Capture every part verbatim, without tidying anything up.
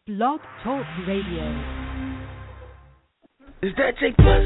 Blog Talk Radio. Is that J Plus?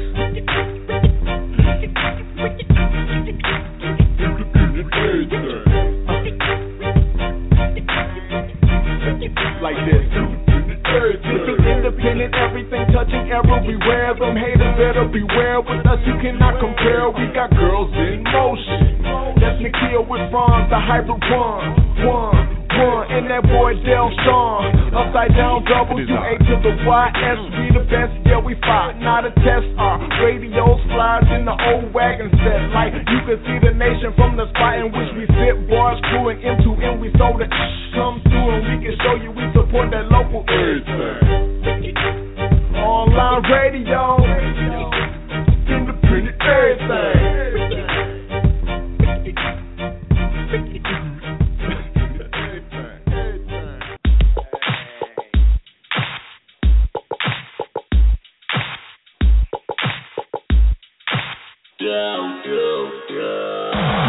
Like this. Independent, everything touching everywhere. Them haters better beware. With us you cannot compare. We got girls in motion. That's Nikhil with Franz, the hybrid one. One, one, and that boy Del Sean. Upside down double, you A to the Y S. We the best, yeah we fight, not a test. Our radio slides in the old wagon set. Like you can see the nation from the spot in which we sit. Bars crewing into and we so the come through and we can show you we support that local everything. Online radio, independent everything. Yeah, yeah, yeah.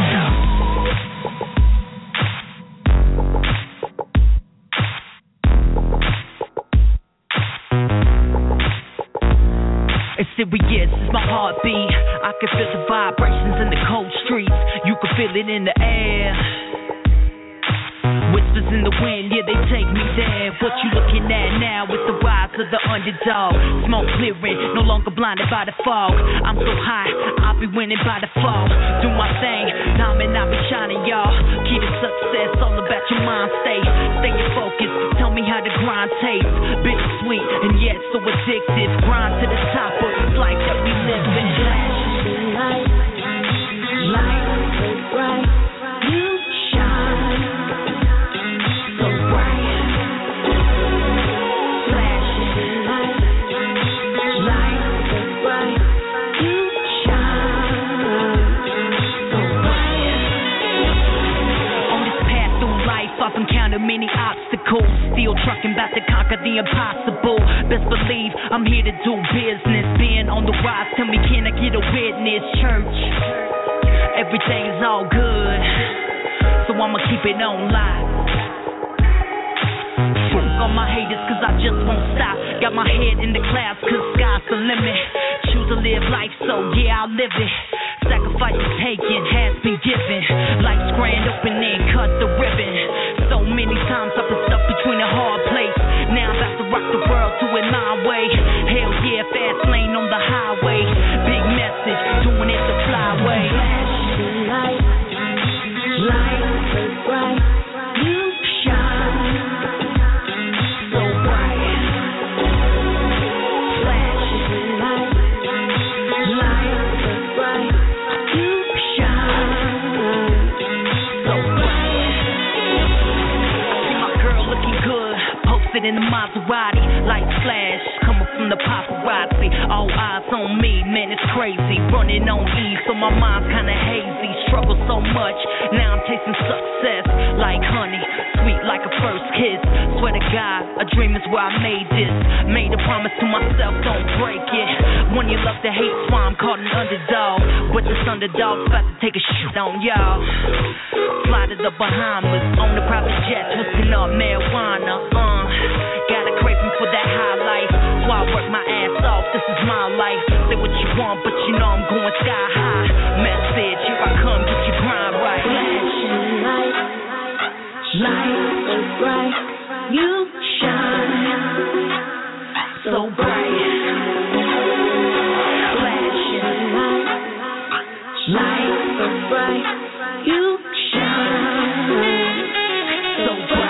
It's serious, it's my heartbeat. I can feel the vibrations in the cold streets. You can feel it in the air. Whispers in the wind, yeah, they take me there. What you looking at now is the rise of the underdog. Smoke clearing, no longer blinded by the fog. I'm so high, I'll be winning by the fall. Do my thing, diamond, I'll be shining, y'all. Key to success, all about your mind state. Stay focused, tell me how the grind tastes. Bittersweet, and yet so addictive. Grind to the top of this life that we live in. Light, light, so bright. You shine so bright. Flashing light, light so bright. You shine so bright. On this path through life, I've encountered many obstacles. Still trucking back to conquer the impossible. Best believe I'm here to do business. Being on the rise, tell me can I get a witness? Church, everything's all good, so I'ma keep it on live. Fuck all my haters cause I just won't stop. Got my head in the clouds cause sky's the limit. Choose to live life so yeah I'll live it. Sacrifices taken has been given. Life's grand opening, cut the ribbon. So many times I've been stuck between a hard place. Now I'm about to rock the world, do it my way. Hell yeah, fast lane on the highway. Big message, doing it the flyway. Flashing light, light so bright. You shine so bright. Flashing light, light so bright. You shine so bright. I see my girl looking good, posted in the Maserati, lights flash, coming from the paparazzi. All eyes on me, man, it's crazy. Running on E, so my mind's kinda hazy. Struggle so much, now I'm tasting success like honey, sweet like a first kiss. Swear to God, a dream is where I made this. Made a promise to myself, don't break it. When you love to hate, that's why I'm called an underdog. But this underdog's about to take a shit on y'all. Fly to the Bahamas, on the private jet, twisting up marijuana. Uh, got a craving for that high life, so I work my ass off. This is my life. Say what you want, but you know I'm going sky high. Message, here I come, get your grind right. Flashing light, light so bright. You shine so bright. Flashing light, light so bright. You shine so bright.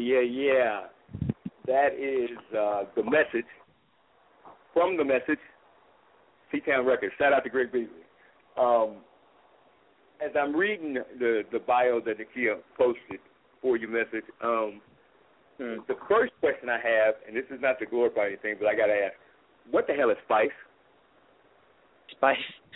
yeah, yeah. That is uh, The Message. From The Message, C-Town Records. Shout out to Greg Beasley. Um, as I'm reading the, the bio that Nakia posted for your message, um, hmm. the first question I have, and this is not to glorify anything, but I got to ask, what the hell is Spice? Spice.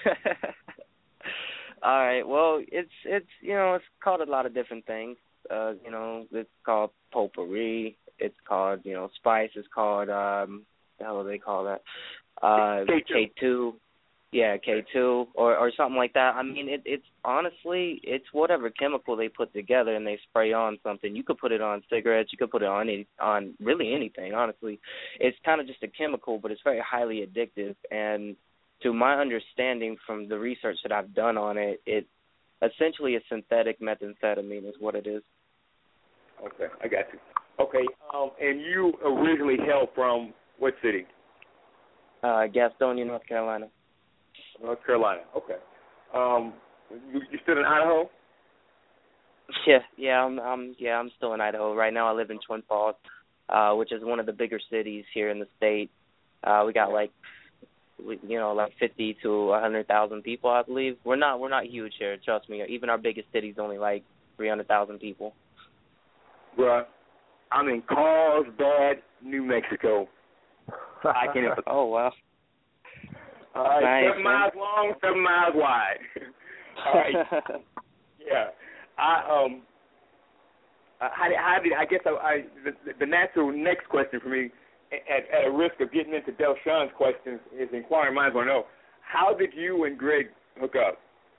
All right. Well, it's it's you know it's called a lot of different things. Uh, you know, it's called potpourri. It's called you know Spice. It's called um, the hell do they call that? Uh, K two. Yeah, K two or or something like that. I mean, it, it's honestly it's whatever chemical they put together and they spray on something. You could put it on cigarettes. You could put it on any, on really anything. Honestly, it's kind of just a chemical, but it's very highly addictive. And to my understanding from the research that I've done on it, it's essentially a synthetic methamphetamine is what it is. Okay, I got you. Okay, um, and you originally hail from what city? Uh, Gastonia, North Carolina. North Carolina. Okay. Um, you, you still in Idaho? Yeah, yeah, I'm, I'm, yeah, I'm still in Idaho right now. I live in Twin Falls, uh, which is one of the bigger cities here in the state. Uh, we got like. You know, like fifty to a hundred thousand people, I believe. We're not, we're not huge here. Trust me. Even our biggest city's only like three hundred thousand people. Bruh, I'm in Carlsbad, New Mexico. I can. Oh wow. All right, nice, seven man. miles long, seven miles wide. All right. Yeah. I um. Uh, how did, how did I guess I, I the, the natural next question for me. At, at a risk of getting into Delshawn's questions, is inquiring minds want to know, how did you and Greg hook up?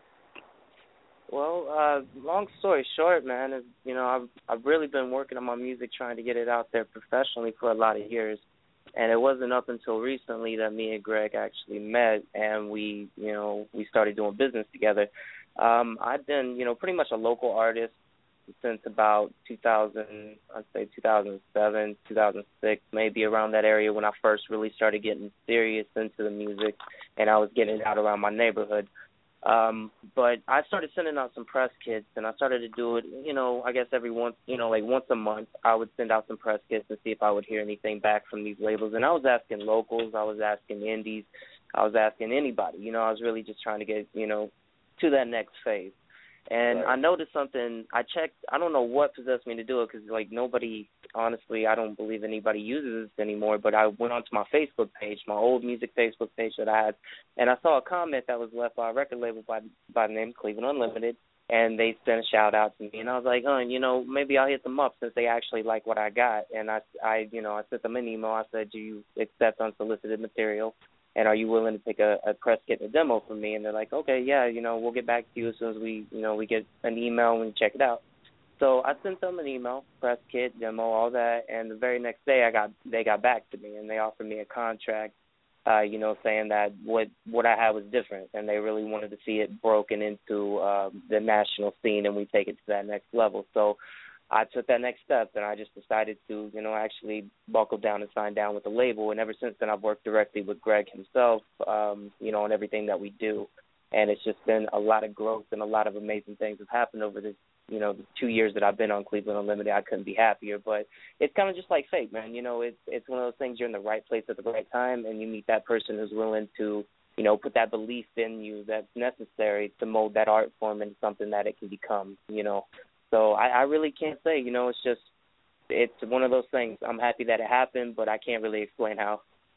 Well, uh, long story short, man, is, you know, I've I've really been working on my music, trying to get it out there professionally for a lot of years, and it wasn't up until recently that me and Greg actually met, and we, you know, we started doing business together. Um, I've been, you know, pretty much a local artist since about two thousand, I'd say two thousand seven, two thousand six, maybe around that area when I first really started getting serious into the music and I was getting it out around my neighborhood. Um, but I started sending out some press kits, and I started to do it, you know, I guess every once, you know, like once a month I would send out some press kits and see if I would hear anything back from these labels. And I was asking locals, I was asking indies, I was asking anybody. You know, I was really just trying to get, you know, to that next phase. And right. I noticed something. I checked. I don't know what possessed me to do it because, like, nobody, honestly, I don't believe anybody uses this anymore. But I went onto my Facebook page, my old music Facebook page that I had, and I saw a comment that was left by a record label by by the name of Cleveland Unlimited, and they sent a shout out to me. And I was like, oh, you know, maybe I'll hit them up since they actually like what I got. And I, I, you know, I sent them an email. I said, do you accept unsolicited material? And are you willing to take a, a press kit and a demo from me? And they're like, okay, yeah, you know, we'll get back to you as soon as we, you know, we get an email and we check it out. So I sent them an email, press kit, demo, all that. And the very next day, I got they got back to me and they offered me a contract, uh, you know, saying that what what I had was different and they really wanted to see it broken into uh, the national scene and we take it to that next level. So I took that next step, and I just decided to, you know, actually buckle down and sign down with the label. And ever since then, I've worked directly with Greg himself, um, you know, on everything that we do. And it's just been a lot of growth and a lot of amazing things have happened over this, you know, the two years that I've been on Cleveland Unlimited. I couldn't be happier. But it's kind of just like fate, man. You know, it's it's one of those things, you're in the right place at the right time, and you meet that person who's willing to, you know, put that belief in you that's necessary to mold that art form into something that it can become, you know. So I, I really can't say, you know, it's just, it's one of those things. I'm happy that it happened, but I can't really explain how.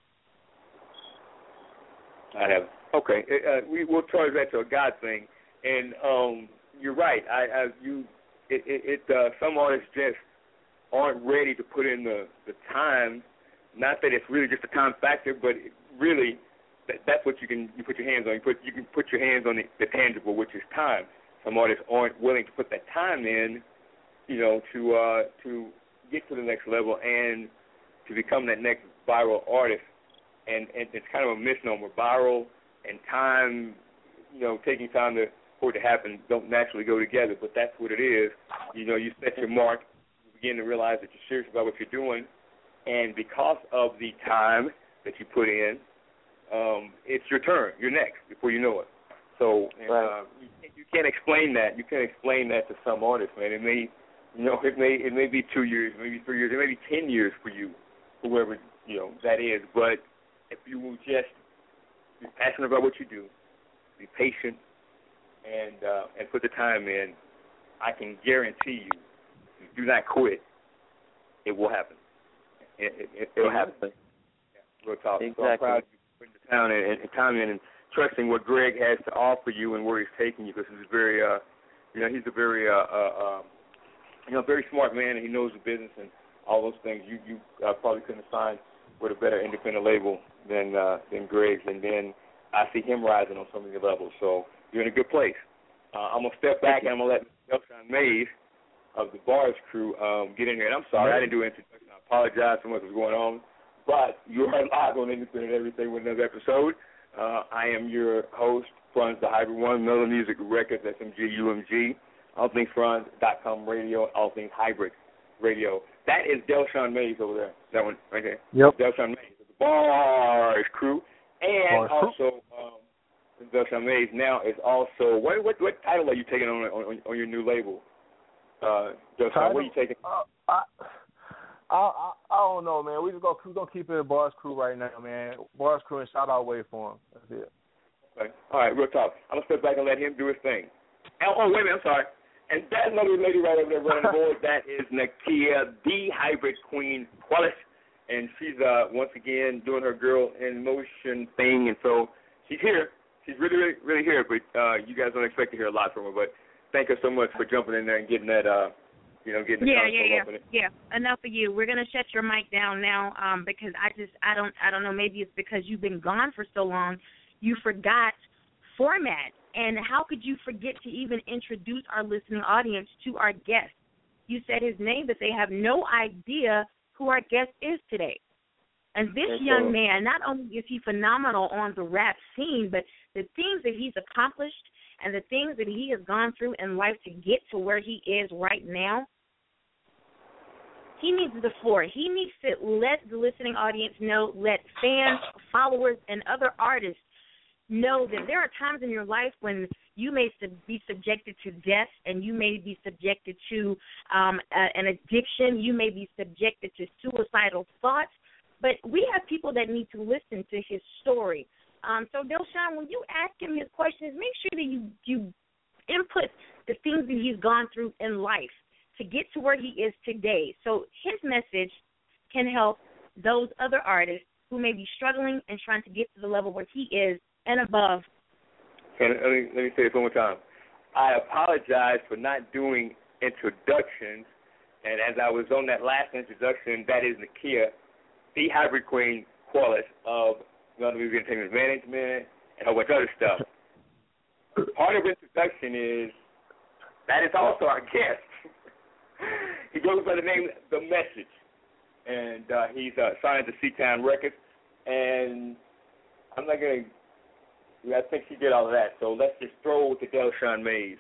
I have. Okay. Uh, we, we'll charge that to a God thing. And um, you're right. I, I you, it, it, it uh, some artists just aren't ready to put in the, the time. Not that it's really just a time factor, but it really that, that's what you can you put your hands on. You put you can put your hands on the, the tangible, which is time. Some artists aren't willing to put that time in, you know, to uh, to get to the next level and to become that next viral artist. And, and it's kind of a misnomer. Viral and time, you know, taking time to, for it to happen don't naturally go together, but that's what it is. You know, you set your mark, you begin to realize that you're serious about what you're doing, and because of the time that you put in, um, it's your turn. You're next before you know it. So uh, you, you can't explain that. You can't explain that to some artists, man. It may You know, it may it may be two years, maybe three years, it may be ten years for you, whoever you know that is. But if you will just be passionate about what you do, be patient, and uh, and put the time in, I can guarantee you, if you do not quit, it will happen. It, it, it will happen. Yeah, real talk. Exactly. So I'm proud of you putting the time in and, and time in and trusting what Greg has to offer you and where he's taking you, because he's very, uh, you know, he's a very, uh, uh, uh, you know, very smart man, and he knows the business and all those things. You you uh, probably couldn't find with a better independent label than uh, than Greg's, and then I see him rising on so many levels. So you're in a good place. Uh, I'm gonna step back and I'm gonna let Delshawn Mays of the Bars Crew um, get in here. And I'm sorry, I didn't do an introduction. I apologize for what was going on, but you are live on Independent Everything with another episode. Uh, I am your host, Franz the Hybrid One, Miller Music Records, S M G, U M G, all things Franz dot com radio, all things hybrid radio. That is Delshawn Mays over there. That one right there. Yep. Delshawn Mays of the Bars Crew. And Bars Crew. also, um, Delshawn Mays now is also, what what what title are you taking on on, on your new label? Uh, Delshawn, what are you taking? Uh, I, I, I, I don't know, man. We just go, we're going to keep it at Bars Crew right now, man. Bars Crew and shout out Waveform. That's it. Okay. All right, real talk. I'm going to step back and let him do his thing. Oh, oh, wait a minute, I'm sorry. And that another lady right over there running the board, that is Nakia, the hybrid queen, Qualis. And she's, uh, once again, doing her girl in motion thing. And so she's here. She's really, really, really here. But uh, you guys don't expect to hear a lot from her. But thank her so much for jumping in there and getting that, uh, you know, getting the yeah, console yeah, up in it. yeah, yeah. Enough of you. We're gonna shut your mic down now, um, because I just, I don't, I don't know. Maybe it's because you've been gone for so long, you forgot format. And how could you forget to even introduce our listening audience to our guest? You said his name, but they have no idea who our guest is today. And this That's young cool. man, not only is he phenomenal on the rap scene, but the things that he's accomplished and the things that he has gone through in life to get to where he is right now, he needs the floor. He needs to let the listening audience know, let fans, followers, and other artists know that there are times in your life when you may be subjected to death, and you may be subjected to um, a, an addiction. You may be subjected to suicidal thoughts. But we have people that need to listen to his story. Um, so, Delshawn, when you ask him his questions, make sure that you, you input the things that he's gone through in life to get to where he is today. So his message can help those other artists who may be struggling and trying to get to the level where he is and above. And let me, let me say this one more time. I apologize for not doing introductions, and as I was on that last introduction, that is Nakia, the hybrid queen, Qualis of London Music Entertainment Management, and a whole bunch of other stuff. Part of introduction is that is also our guest. He goes by the name The Message, and uh, he's uh, signed to C-Town Records, and I'm not going to, I think she did all of that, so let's just throw it to Delshawn Mays.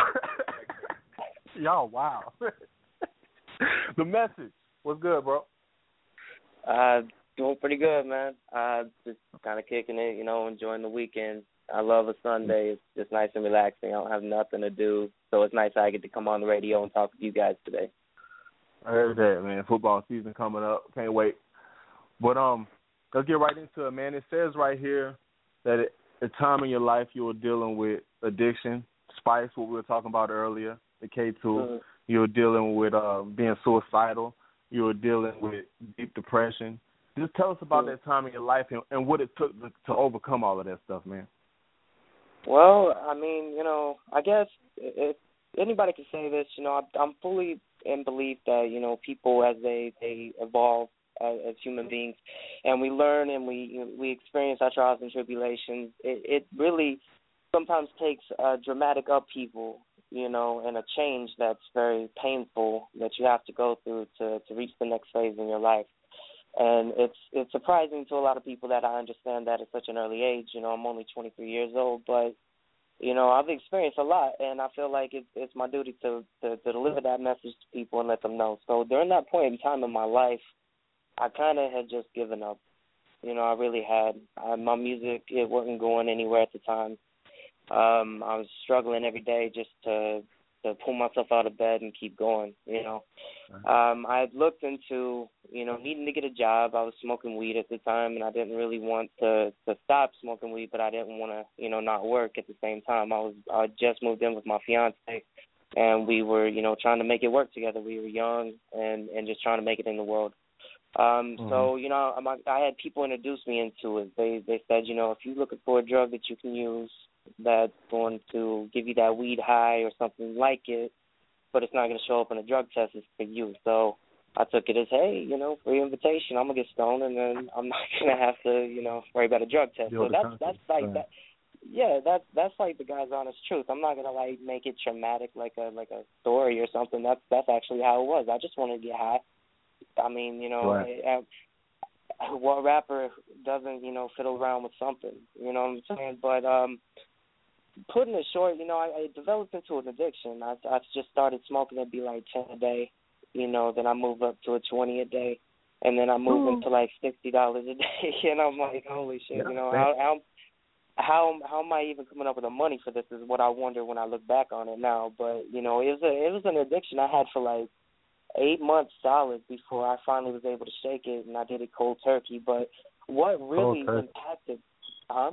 Y'all, wow. The Message. What's good, bro? Uh, doing pretty good, man. Uh, just kind of kicking it, you know, enjoying the weekend. I love a Sunday. It's just nice and relaxing. I don't have nothing to do, so it's nice I get to come on the radio and talk with you guys today. I heard that, man. Football season coming up. Can't wait. But um, let's get right into it, man. It says right here that at a time in your life you were dealing with addiction, Spice, what we were talking about earlier, the K two. Mm-hmm. You were dealing with uh, being suicidal. You were dealing with deep depression. Just tell us about mm-hmm. that time in your life and, and what it took to, to overcome all of that stuff, man. Well, I mean, you know, I guess if anybody can say this, you know, I'm fully in belief that, you know, people as they, they evolve as, as human beings and we learn and we we experience our trials and tribulations, it, it really sometimes takes a dramatic upheaval, you know, and a change that's very painful that you have to go through to, to reach the next phase in your life. And it's it's surprising to a lot of people that I understand that at such an early age. You know, I'm only twenty-three years old, but, you know, I've experienced a lot, and I feel like it's, it's my duty to, to, to deliver that message to people and let them know. So during that point in time in my life, I kind of had just given up. You know, I really had. I, my music, it wasn't going anywhere at the time. Um, I was struggling every day just to to pull myself out of bed and keep going. You know, um, I had looked into you know needing to get a job. I was smoking weed at the time, and I didn't really want to to stop smoking weed, but I didn't want to you know not work at the same time. I was I just moved in with my fiance, and we were you know trying to make it work together. We were young and and just trying to make it in the world. Um, mm-hmm. So, you know, I'm, I had people introduce me into it. They they said, you know, if you're looking for a drug that you can use that's going to give you that weed high or something like it, but it's not going to show up in a drug test, it's for you. So I took it as, hey, you know, free invitation. I'm going to get stoned, and then I'm not going to have to, you know, worry about a drug test. So that's, that's like that. Yeah, that's that's like the guy's honest truth. I'm not gonna like make it traumatic like a like a story or something. That's that's actually how it was. I just wanted to get high. I mean, you know, right. I, I, what rapper doesn't, you know, fiddle around with something, you know what I'm saying? But um, putting it short, you know, I, I developed into an addiction. I, I just started smoking. It'd be like ten a day, you know, then I move up to a twenty a day, and then I move Ooh. into like sixty dollars a day, and I'm like, holy shit, yeah, you know, how, how how how am I even coming up with the money for this is what I wonder when I look back on it now. But, you know, it was a, it was an addiction I had for like eight months solid before I finally was able to shake it, and I did it cold turkey. But what really impacted, huh?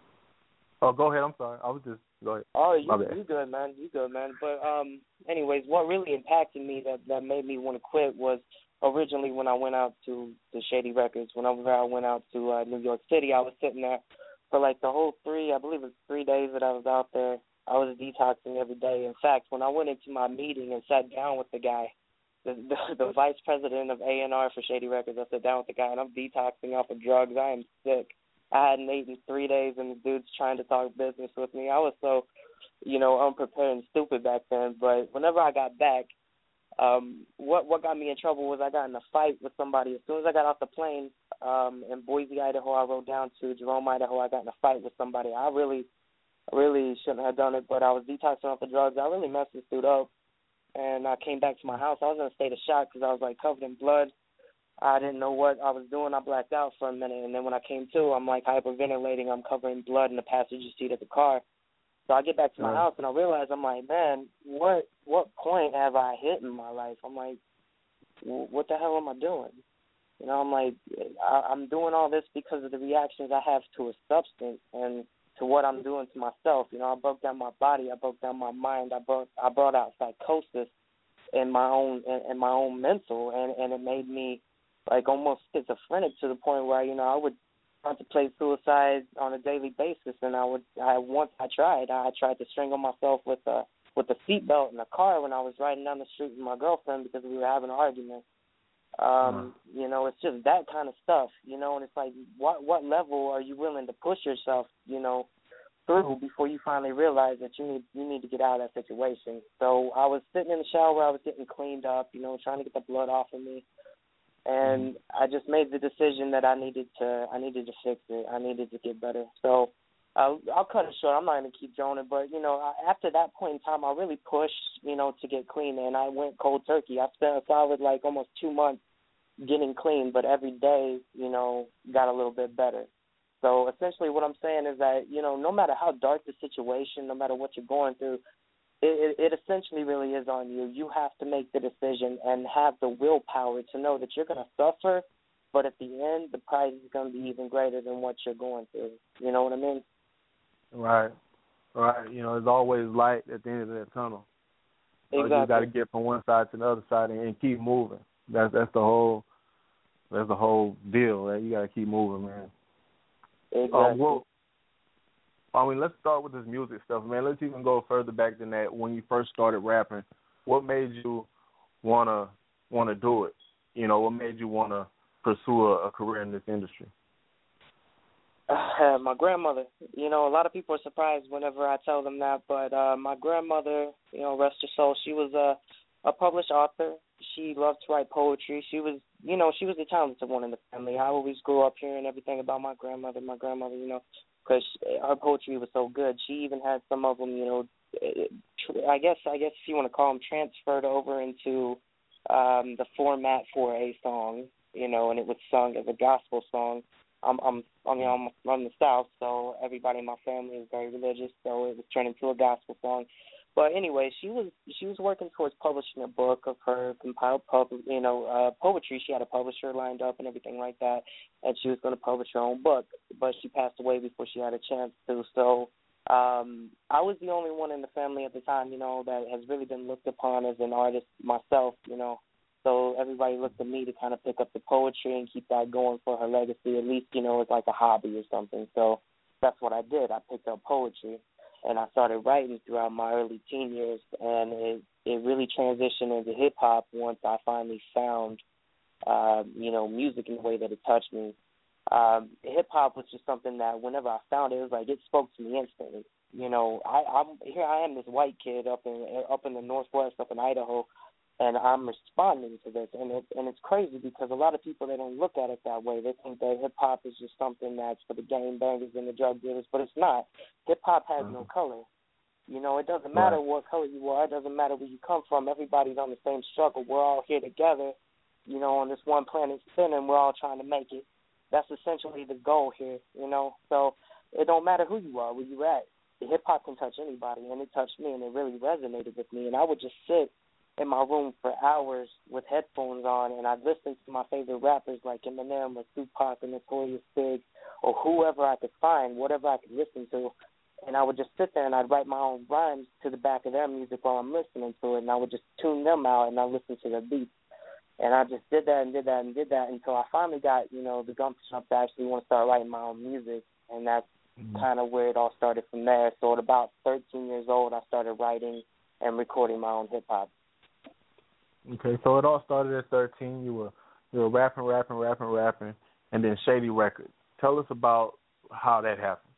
Oh, go ahead. I'm sorry. I was just go ahead. Oh, you you good, man. You good, man. But um, anyways, what really impacted me that that made me want to quit was originally when I went out to the Shady Records. Whenever I went out to uh, New York City, I was sitting there for like the whole three, I believe it was three days that I was out there. I was detoxing every day. In fact, when I went into my meeting and sat down with the guy, The, the the vice president of A and R for Shady Records, I sat down with the guy, and I'm detoxing off of drugs. I am sick. I hadn't eaten three days, and the dude's trying to talk business with me. I was so, you know, unprepared and stupid back then. But whenever I got back, um, what what got me in trouble was I got in a fight with somebody. As soon as I got off the plane um, in Boise, Idaho, I rode down to Jerome, Idaho. I got in a fight with somebody. I really, really shouldn't have done it, but I was detoxing off the drugs. I really messed this dude up. And I came back to my house. I was in a state of shock because I was, like, covered in blood. I didn't know what I was doing. I blacked out for a minute. And then when I came to, I'm, like, hyperventilating. I'm covered in blood in the passenger seat of the car. So I get back to my house, and I realize, I'm like, man, what what point have I hit in my life? I'm like, what the hell am I doing? You know, I'm like, I, I'm doing all this because of the reactions I have to a substance and to what I'm doing to myself. You know, I broke down my body, I broke down my mind, I brought I brought out psychosis in my own in, in my own mental, and, and it made me like almost schizophrenic to the point where, you know, I would contemplate suicide on a daily basis, and I would I once I tried I tried to strangle myself with a with a seatbelt in a car when I was riding down the street with my girlfriend because we were having an argument. Um, you know, it's just that kind of stuff, you know, and it's like, what what level are you willing to push yourself, you know, through before you finally realize that you need you need to get out of that situation. So I was sitting in the shower, I was getting cleaned up, you know, trying to get the blood off of me, and I just made the decision that I needed to I needed to fix it. I needed to get better. So I'll, I'll cut it short. I'm not going to keep droning, but, you know, after that point in time, I really pushed, you know, to get clean, and I went cold turkey. I spent a solid, like, almost two months getting clean, but every day, you know, got a little bit better. So essentially what I'm saying is that, you know, no matter how dark the situation, no matter what you're going through, it, it, it essentially really is on you. You have to make the decision and have the willpower to know that you're going to suffer, but at the end, the prize is going to be even greater than what you're going through. You know what I mean? Right, right. You know, there's always light at the end of that tunnel. So exactly. You got to get from one side to the other side and, and keep moving. That's that's the whole that's the whole deal. Right? You got to keep moving, man. Exactly. Um, well, I mean, let's start with this music stuff, man. Let's even go further back than that. When you first started rapping, what made you wanna wanna do it? You know, what made you wanna pursue a, a career in this industry? Uh, my grandmother. You know, a lot of people are surprised whenever I tell them that, but uh, my grandmother, you know, rest her soul, she was a, a published author. She loved to write poetry. She was, you know, she was the talented one in the family. I always grew up hearing everything about my grandmother, my grandmother, you know, because her poetry was so good. She even had some of them, you know, I guess, I guess if you want to call them, transferred over into um, the format for a song, you know, and it was sung as a gospel song. I'm, I'm, I mean, I'm from the South, so everybody in my family is very religious, so it was turned into a gospel song. But anyway, she was she was working towards publishing a book of her compiled pub, you know, uh, poetry. She had a publisher lined up and everything like that, and she was going to publish her own book. But she passed away before she had a chance to. So um, I was the only one in the family at the time, you know, that has really been looked upon as an artist myself, you know. So everybody looked at me to kind of pick up the poetry and keep that going for her legacy. At least, you know, it's like a hobby or something. So that's what I did. I picked up poetry, and I started writing throughout my early teen years, and it, it really transitioned into hip-hop once I finally found, uh, you know, music in the way that it touched me. Um, hip-hop was just something that whenever I found it, it was like it spoke to me instantly. You know, I, I'm here I am, this white kid up in up in the Northwest, up in Idaho, and I'm responding to this, and it's and it's crazy because a lot of people, they don't look at it that way. They think that hip hop is just something that's for the gang bangers and the drug dealers, but it's not. Hip hop has mm-hmm. no color. You know, it doesn't matter right. what color you are. It doesn't matter where you come from. Everybody's on the same struggle. We're all here together. You know, on this one planet spinning, we're all trying to make it. That's essentially the goal here. You know, so it don't matter who you are, where you at. Hip hop can touch anybody, and it touched me, and it really resonated with me. And I would just sit in my room for hours with headphones on, and I'd listen to my favorite rappers like Eminem or Tupac or Notorious Big or whoever I could find, whatever I could listen to, and I would just sit there and I'd write my own rhymes to the back of their music while I'm listening to it, and I would just tune them out and I listen to their beats. And I just did that and did that and did that until I finally got, you know, the gumption up to actually want to start writing my own music, and that's mm-hmm. kind of where it all started from there. So at about thirteen years old, I started writing and recording my own hip-hop. Okay, so it all started at thirteen. You were you were rapping, rapping, rapping, rapping, and then Shady Records. Tell us about how that happened.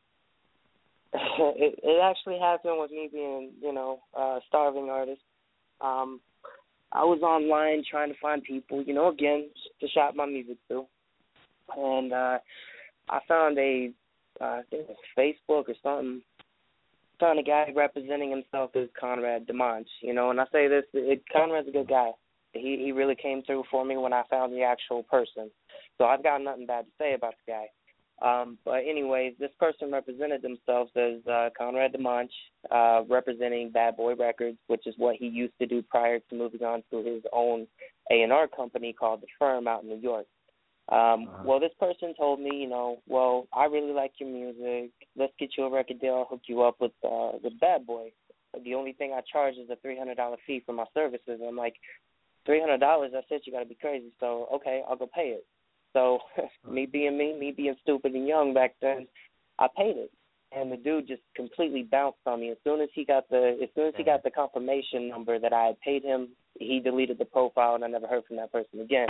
it, it actually happened with me being, you know, a starving artist. Um, I was online trying to find people, you know, again, to shop my music to. And uh, I found a, uh, I think it was Facebook or something, found a guy representing himself as Conrad DeMonch, you know, and I say this, it, Conrad's a good guy. He he really came through for me when I found the actual person. So I've got nothing bad to say about the guy. Um, but anyways, this person represented themselves as uh, Conrad DeMonch, uh, representing Bad Boy Records, which is what he used to do prior to moving on to his own A and R company called The Firm out in New York. Um, uh-huh. Well, this person told me, you know, well, I really like your music. Let's get you a record deal. I'll hook you up with uh, with Bad Boy. The only thing I charge is a three hundred dollars fee for my services. And I'm like, three hundred dollars? That's it? You got to be crazy. So, okay, I'll go pay it. So me being me, me being stupid and young back then, I paid it. And the dude just completely bounced on me. As soon as he got the as soon as he got the confirmation number that I had paid him, he deleted the profile, and I never heard from that person again.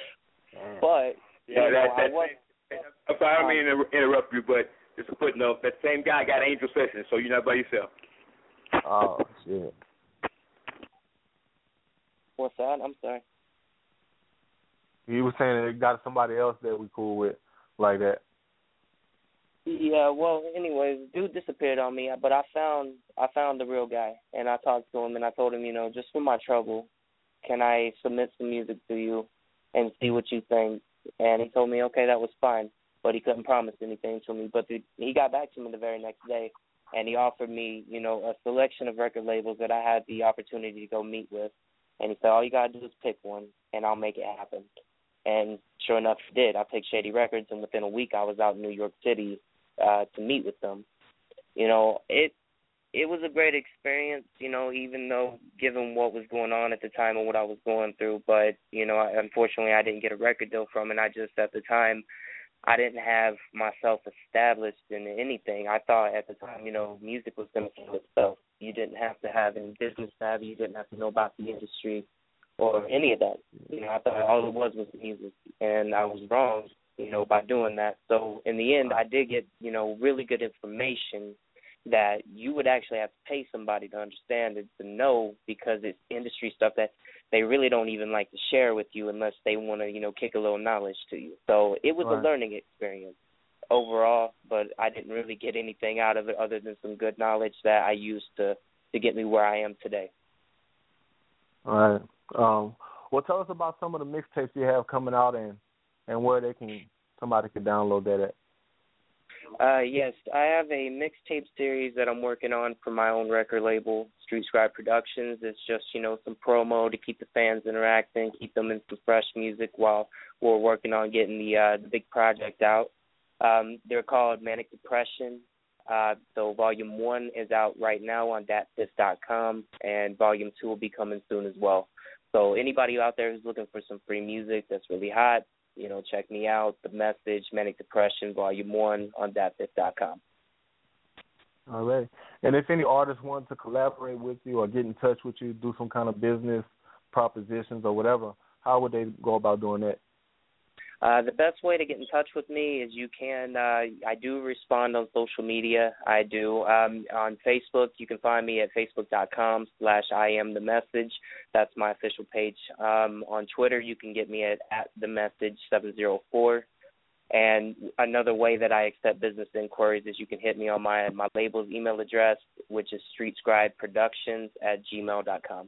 But yeah, you know, that, that I was. Same, I'm sorry, I don't mean to interrupt you, but just a footnote. That same guy got Angel Sessions, so you're not by yourself. Oh shit. What's that? I'm sorry. He was saying that he got somebody else that we cool with like that. Yeah, well, anyways, dude disappeared on me, but I found I found the real guy, and I talked to him, and I told him, you know, just for my trouble, can I submit some music to you and see what you think? And he told me, okay, that was fine, but he couldn't promise anything to me. But the, he got back to me the very next day, and he offered me, you know, a selection of record labels that I had the opportunity to go meet with. And he said, all you got to do is pick one, and I'll make it happen. And sure enough, he did. I picked Shady Records, and within a week, I was out in New York City uh, to meet with them. You know, it it was a great experience, you know, even though given what was going on at the time and what I was going through. But, you know, I, unfortunately, I didn't get a record deal from it. I just, at the time, I didn't have myself established in anything. I thought at the time, you know, music was going to sell itself. You didn't have to have any business savvy. You didn't have to know about the industry or any of that. You know, I thought all it was was music, and I was wrong, you know, by doing that. So in the end, I did get, you know, really good information that you would actually have to pay somebody to understand it, to know, because it's industry stuff that they really don't even like to share with you unless they want to, you know, kick a little knowledge to you. So it was right. a learning experience overall, but I didn't really get anything out of it other than some good knowledge that I used to, to get me where I am today. All right. Um, well, tell us about some of the mixtapes you have coming out and, and where they can somebody can download that at. Uh, yes, I have a mixtape series that I'm working on for my own record label, Street Scribe Productions. It's just, you know, some promo to keep the fans interacting, keep them in some fresh music while we're working on getting the, uh, the big project out. Um, they're called Manic Depression. Uh, so Volume one is out right now on dat fifth dot com, and Volume two will be coming soon as well. So anybody out there who's looking for some free music that's really hot, you know, check me out. The Message, Manic Depression, Volume one on dat fifth dot com. All right. And if any artists want to collaborate with you or get in touch with you, do some kind of business propositions or whatever, how would they go about doing that? Uh, the best way to get in touch with me is you can, uh, I do respond on social media. I do. Um, on Facebook, you can find me at facebook.com slash I am the message. That's my official page. Um, on Twitter, you can get me at, at the message seven oh four. And another way that I accept business inquiries is you can hit me on my, my label's email address, which is streetscribeproductions at gmail dot com.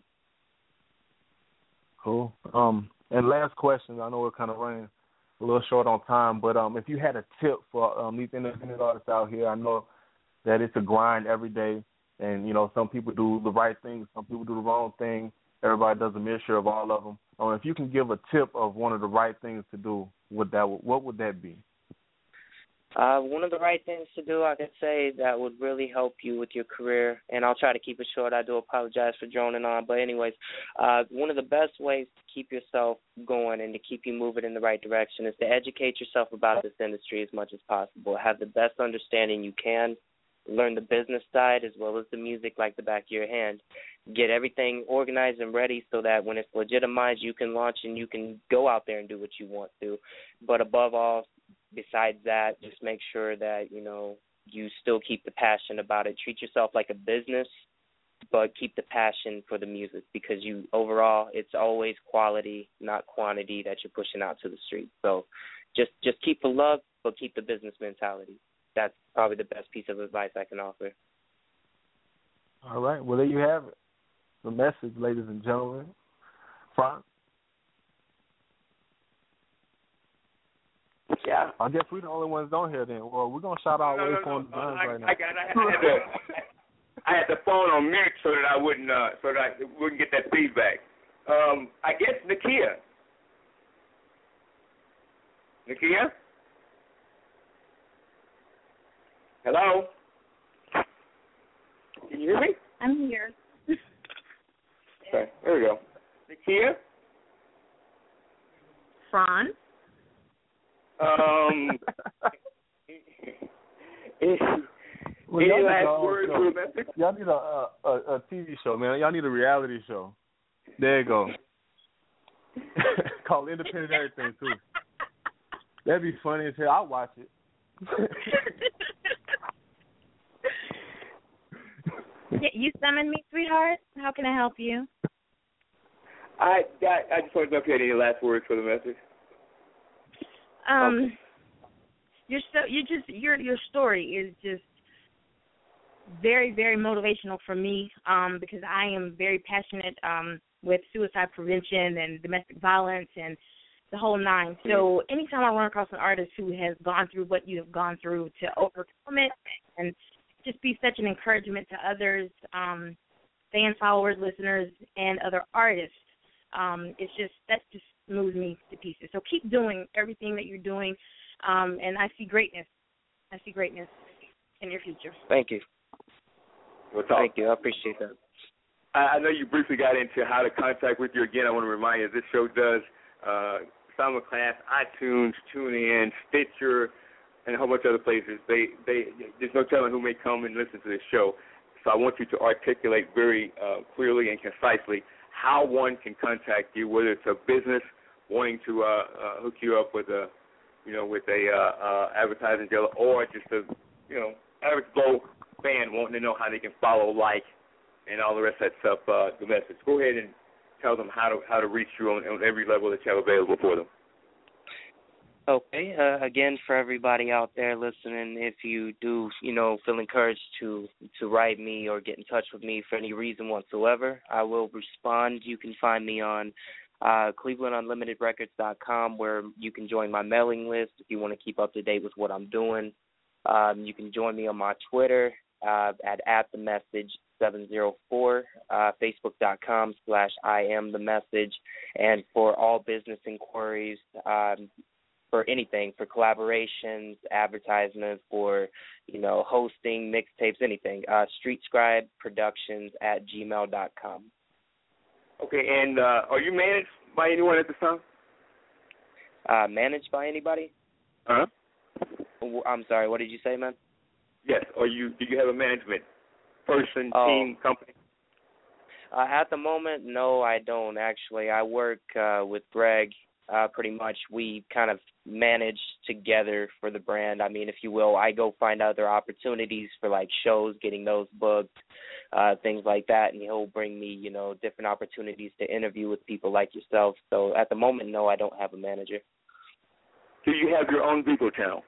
Cool. Um, and last question, I know we're kind of running a little short on time, but um, if you had a tip for um, these independent artists out here, I know that it's a grind every day, and, you know, some people do the right thing, some people do the wrong thing. Everybody does a mixture of all of them. Um, if you can give a tip of one of the right things to do, what that what would that be? Uh, one of the right things to do, I could say, that would really help you with your career, and I'll try to keep it short. I do apologize for droning on. But anyways, uh, one of the best ways to keep yourself going and to keep you moving in the right direction is to educate yourself about this industry as much as possible. Have the best understanding you can. Learn the business side as well as the music like the back of your hand. Get everything organized and ready so that when it's legitimized, you can launch and you can go out there and do what you want to. But above all, besides that, just make sure that, you know, you still keep the passion about it. Treat yourself like a business, but keep the passion for the music, because you overall, it's always quality, not quantity, that you're pushing out to the street. So just just keep the love, but keep the business mentality. That's probably the best piece of advice I can offer. All right. Well, there you have it. The message, ladies and gentlemen. Franz? Yeah. I guess we're the only ones on here then. Well, we're going to shout out no, no, Wave no, on no, the lines I, right now. I, got, I, I, had the, I had the phone on mute so that I wouldn't, uh, so that I wouldn't get that feedback. Um, I guess Nakia. Nakia? Hello? Can you hear me? I'm here. Okay, there we go. Nakia? Franz? Um, any well, y'all last words for the message? Y'all need a, a, a, a T V show, man. Y'all need a reality show. There you go. Called Independent Everything, too. That'd be funny as hell. I'll watch it. You summoned me, sweetheart. How can I help you? I got. I just wanted to know if you had any last words for the message. Um, okay. you're so you just your your story is just very very motivational for me. Um, because I am very passionate um with suicide prevention and domestic violence and the whole nine. So anytime I run across an artist who has gone through what you have gone through to overcome it and just be such an encouragement to others, um, fans, followers, listeners, and other artists. Um, it's just, that just moves me to pieces. So keep doing everything that you're doing, um, and I see greatness. I see greatness in your future. Thank you. We'll talk. Thank you. I appreciate that. I, I know you briefly got into how to contact with you. Again, I want to remind you, this show does uh, simulcast, iTunes, TuneIn, Stitcher, and a whole bunch of other places. They, they, there's no telling who may come and listen to this show. So I want you to articulate very uh, clearly and concisely how one can contact you, whether it's a business wanting to uh, uh, hook you up with a, you know, with a uh, uh, advertising deal, or just a, you know, average Joe fan wanting to know how they can follow, like, and all the rest of that stuff. Uh, the message. Go ahead and tell them how to how to reach you on, on every level that you have available for them. Okay. Uh, again, for everybody out there listening, if you do, you know, feel encouraged to to write me or get in touch with me for any reason whatsoever, I will respond. You can find me on uh, Cleveland Unlimited Records dot com, where you can join my mailing list if you want to keep up to date with what I'm doing. Um, you can join me on my Twitter uh, at at the message seven zero four, uh, facebook.com slash I am the message, and for all business inquiries, um, for anything, for collaborations, advertisements, for, you know, hosting, mixtapes, anything, uh, streetscribe productions at gmail dot com. Okay, and uh, are you managed by anyone at this time? Uh, managed by anybody? Uh-huh. I'm sorry, what did you say, man? Yes, or you do you have a management person, oh. team, company? Uh, at the moment, no, I don't, actually. I work uh, with Greg. Uh, pretty much we kind of manage together for the brand. I mean, if you will, I go find other opportunities for, like, shows, getting those booked, uh, things like that, and he'll bring me, you know, different opportunities to interview with people like yourself. So at the moment, no, I don't have a manager. Do you have your own Vivo channel?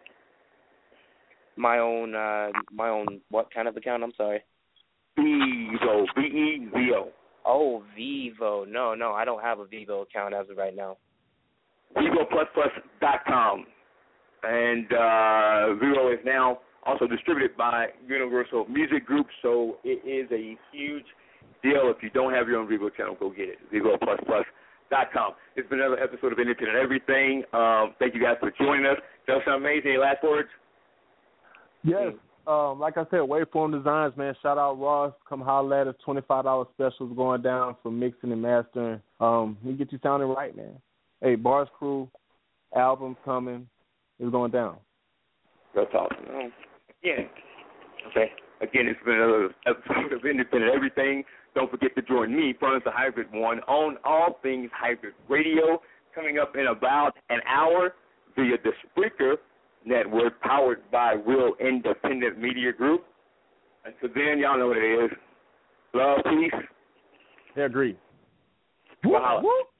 My own, uh, my own what kind of account? I'm sorry. Vivo, V E V O. Oh, Vivo. No, no, I don't have a Vivo account as of right now. Vivo Plus Plus dot com. And uh, Vivo is now also distributed by Universal Music Group, so it is a huge deal. If you don't have your own Vivo channel, go get it. Vivo Plus Plus dot com. It's been another episode of Independent Everything. Um, thank you guys for joining us. That was amazing. Any last words? Yes. Um, like I said, Waveform Designs, man. Shout out Ross. Come holler at us. twenty-five dollars specials going down for mixing and mastering. Um, we get you sounding right, man. Hey, Bars Crew, album coming. It's going down. That's awesome. Yeah. Okay. Again, it's been another episode of Independent Everything. Don't forget to join me, Furnace the Hybrid One, on All Things Hybrid Radio, coming up in about an hour via the Spreaker Network, powered by Real Independent Media Group. Until then, y'all know what it is. Love, peace. They agree. Whoop, whoop.